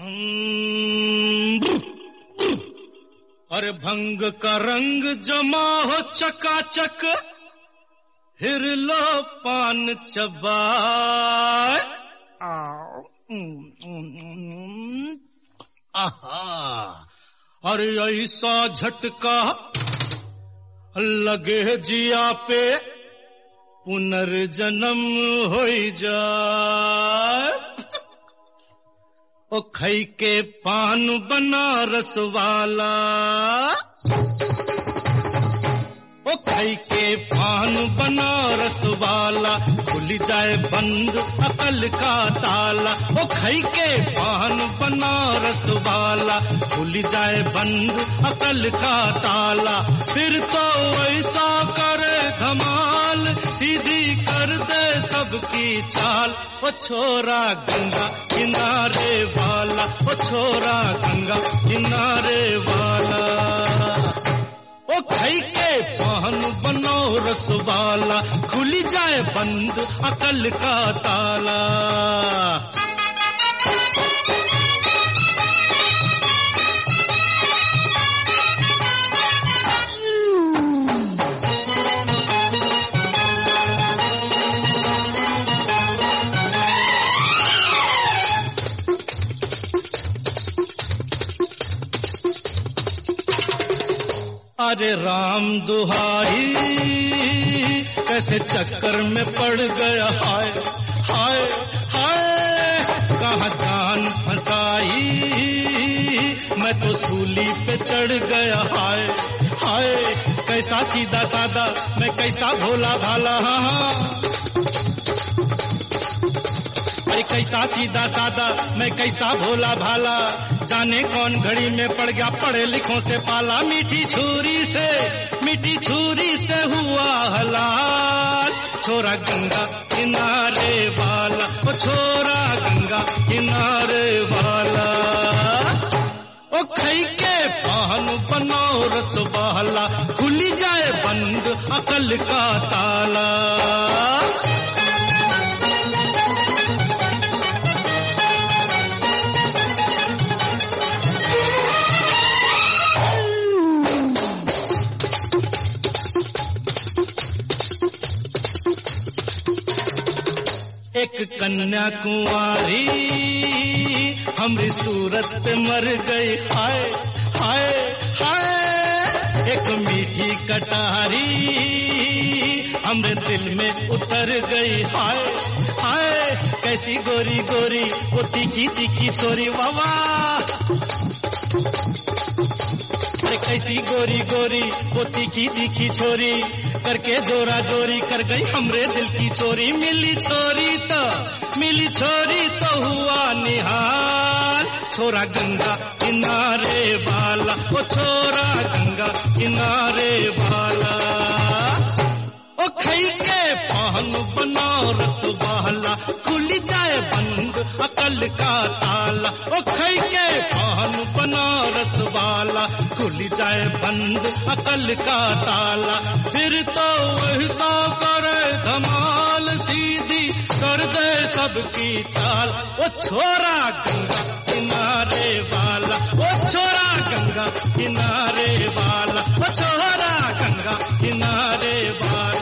अरे भंग का रंग जमा हो चकाचक, हिर लो पान चबाए। आहा, अरे ऐसा झटका लगे जिया पे, पुनर्जन्म हो जाए। ओ खई के पान बनारस वाला, ओ खई के पान बनारस वाला, खुल जाए बंद अकल का ताला। ओ खई के पान बनारस वाला, खुल जाए बंद अकल का ताला। फिर तो ऐसा करे धमाल, सीधी कर दे सबकी चाल। ओ छोरा गंगा किनारे वाला, ओ छोरा गंगा किनारे वाला। ओ खई के पान बनारस वाला, खुली जाए बंद अकल का ताला। अरे राम दुहाई, कैसे चक्कर में पड़ गया, हाय हाय हाय। कहाँ जान फंसाई, मैं तो सूली पे चढ़ गया, हाय हाय। कैसा सीधा सादा, मैं कैसा भोला भाला, हाँ। अरे कैसा सीधा सादा, मैं कैसा भोला भाला। जाने कौन घड़ी में पड़ गया पढ़े लिखों से पाला। मीठी छुरी से हुआ हलाल। छोरा गंगा किनारे वाला, ओ छोरा गंगा किनारे वाला। ओ खई के पान बनारस वाला, खुली जाए बंद अकल का ताला। एक कन्या कुंवारी हमरी सूरत पे मर गई, हाय हाय हाय। एक मीठी कटारी हमरे दिल में उतर गई, हाय हाय। कैसी गोरी गोरी वो तीखी तीखी छोरी, वावा। अरे कैसी गोरी गोरी वो तीखी तीखी छोरी, करके जोरा जोरी कर गई हमरे दिल की चोरी। मिली छोरी तो हुआ निहाल। छोरा गंगा किनारे वाला, ओ छोरा गंगा किनारे वाला। ओ खई के पान बनारस वाला, खुली जाए बंद अकल का ताला। ओ खई के पान बनारस वाला, खुली जाए बंद अकल का ताला। फिर तो वैसा करे धमाल, सीधी कर दे सबकी चाल। ओ छोरा गंगा किनारे वाला, ओ छोरा गंगा किनारे वाला, ओ छोरा गंगा किनारे वाला।